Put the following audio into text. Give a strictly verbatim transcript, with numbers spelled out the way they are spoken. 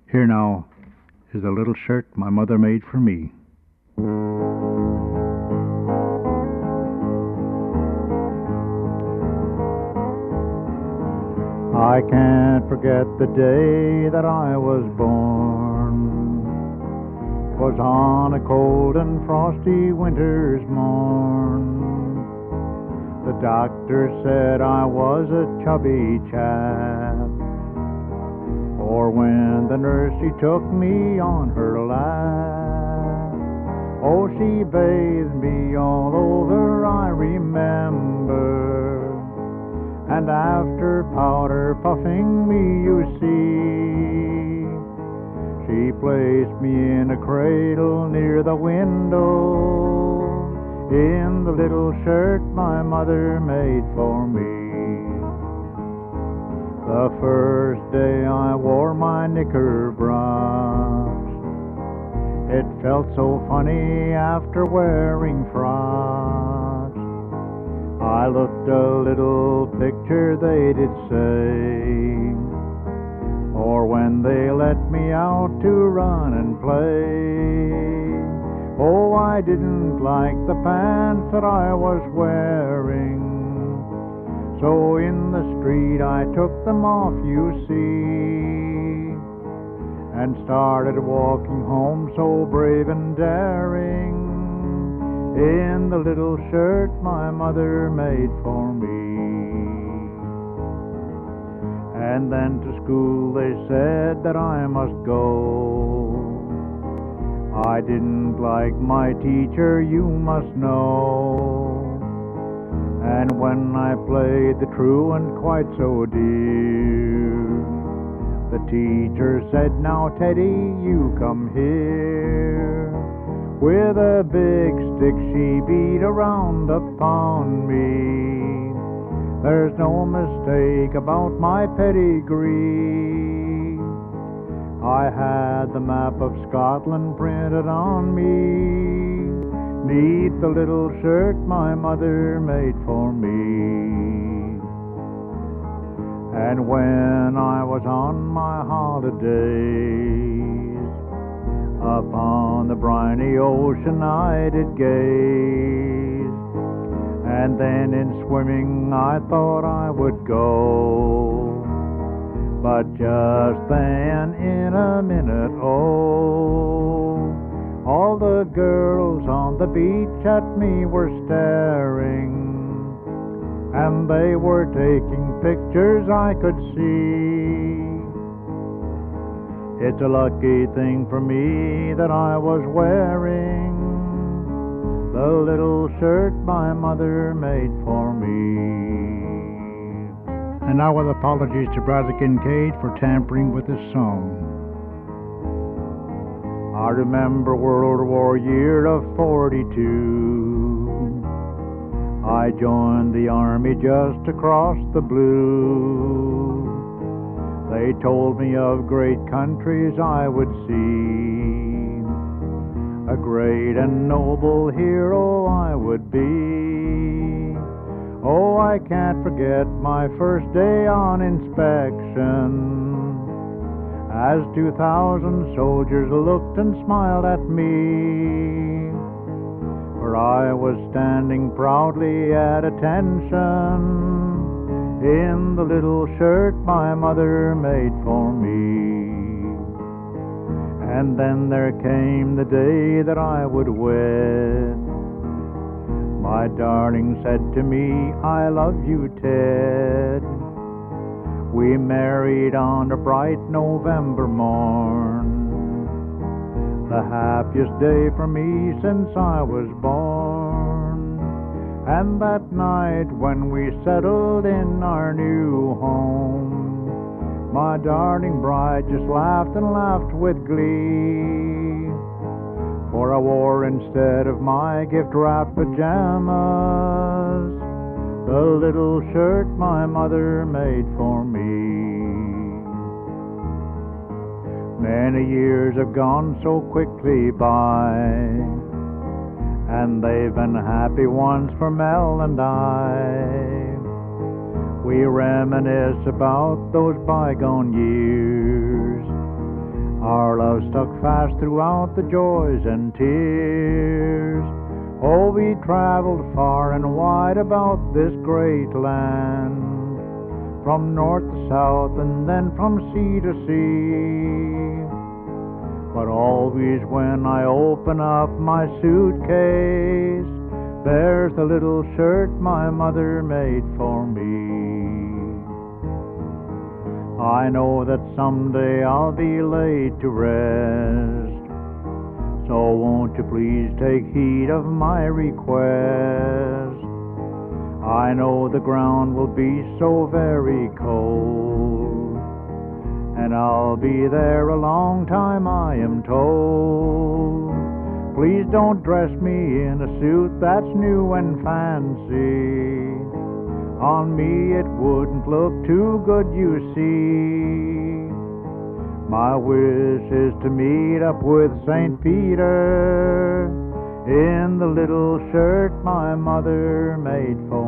Here now is a little shirt my mother made for me. I can't forget the day that I was born. 'Twas on a cold and frosty winter's morn. The doctor said I was a chubby chap, or when the nurse she took me on her lap. Oh, she bathed me all over, I remember, and after powder puffing me, you see, she placed me in a cradle near the window, in the little shirt my mother made for me. The first day I wore my knickerbrocks, it felt so funny after wearing frocks. I looked a little picture, they did say, or when they let me out to run and play. Oh, I didn't like the pants that I was wearing, so in the street I took them off, you see, and started walking home so brave and daring, in the little shirt my mother made for me. And then to school they said that I must go. I didn't like my teacher, you must know, and when I played the truant quite so dear, the teacher said, "Now Teddy, you come here." With a big stick she beat around upon me. There's no mistake about my pedigree. I had the map of Scotland printed on me, neath the little shirt my mother made for me. And when I was on my holidays, upon the briny ocean I did gaze, and then in swimming I thought I would go. But just then, in a minute, oh, all the girls on the beach at me were staring, and they were taking pictures I could see. It's a lucky thing for me that I was wearing the little shirt my mother made for me. And now with apologies to Bradley Kincaid for tampering with his song. I remember World War year of forty-two. I joined the army just across the blue. They told me of great countries I would see. A great and noble hero I would be. Oh, I can't forget my first day on inspection, as two thousand soldiers looked and smiled at me, for I was standing proudly at attention in the little shirt my mother made for me. And then there came the day that I would wed. My darling said to me, "I love you, Ted." We married on a bright November morn, the happiest day for me since I was born. And that night when we settled in our new home, my darling bride just laughed and laughed with glee, for I wore instead of my gift-wrapped pajamas the little shirt my mother made for me. Many years have gone so quickly by, and they've been happy ones for Mel and I. We reminisce about those bygone years. stuck fast throughout the joys and tears. Oh, we traveled far and wide about this great land, from north to south and then from sea to sea. But always when I open up my suitcase, there's the little shirt my mother made for me. I know that someday I'll be laid to rest, so won't you please take heed of my request. I know the ground will be so very cold, and I'll be there a long time, I am told. Please don't dress me in a suit that's new and fancy. On me it wouldn't look too good, you see. My wish is to meet up with Saint Peter in the little shirt my mother made for